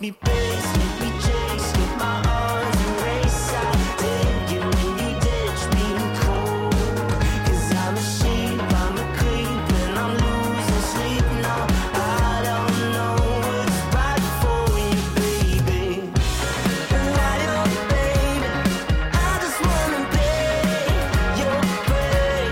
me pace, make me chase, with my arms embrace. I take you when you ditch me cold. 'Cause I'm a sheep, I'm a creep, and I'm losing sleep now. I don't know what's right for you, baby. Why you, baby? I just wanna pay your way.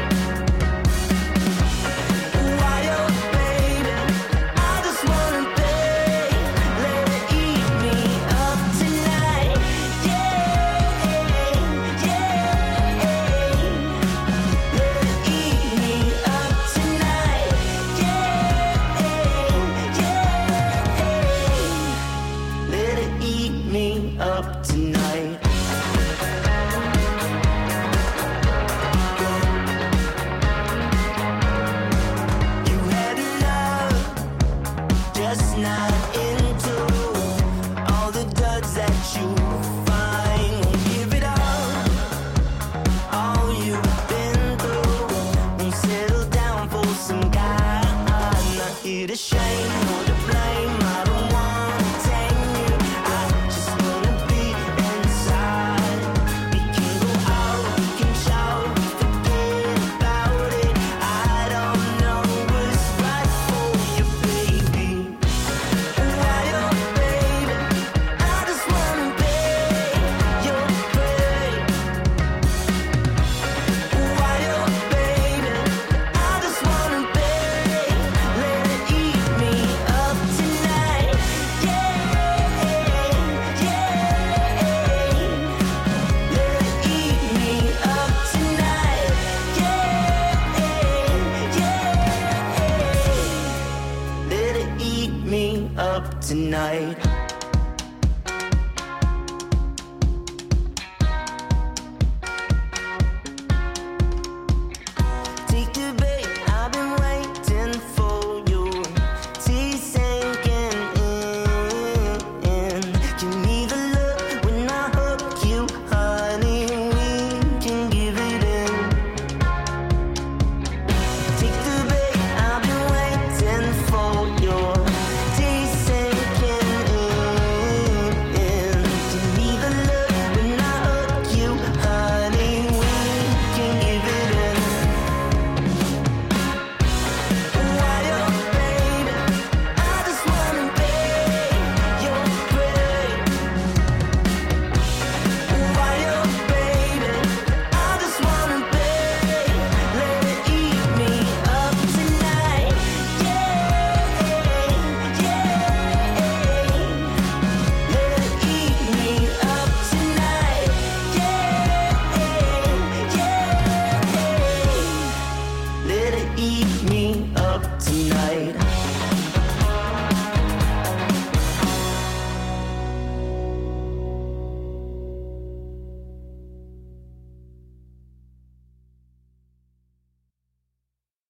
Why you, baby? I just wanna pay. Let it eat me up tonight. Yeah, yeah. Let it eat me up tonight. Yeah, yeah. Let it eat me up tonight. You had love, just not into all the duds that you find. Won't give it up, all you've been through. Won't settle down for some guy. I'm not here to shame or to blame. I don't wanna tame you. I just wanna be inside. We can go out, we can shout, we forget about it. I don't know what's right for you, baby. Why you, baby? I just wanna pay your way. Why you, baby? I just wanna pay. Let it eat me up tonight. Yeah, yeah. Let it eat me up tonight. Yeah, yeah. Let it eat me up tonight. Take the bait, I've been waiting for you. Tea sinking in. Give me the look when I hook you, honey. We can give it in. Take the bait, I've been waiting for you. Tea sinking in. Give me the look when I hook you, honey. We can give it in. Why you, baby? I just wanna pay your way. Why you, baby? I just wanna pay. Let it eat me up tonight. Yeah, yeah. Let it eat me up tonight. Yeah, yeah. Let it eat me up tonight.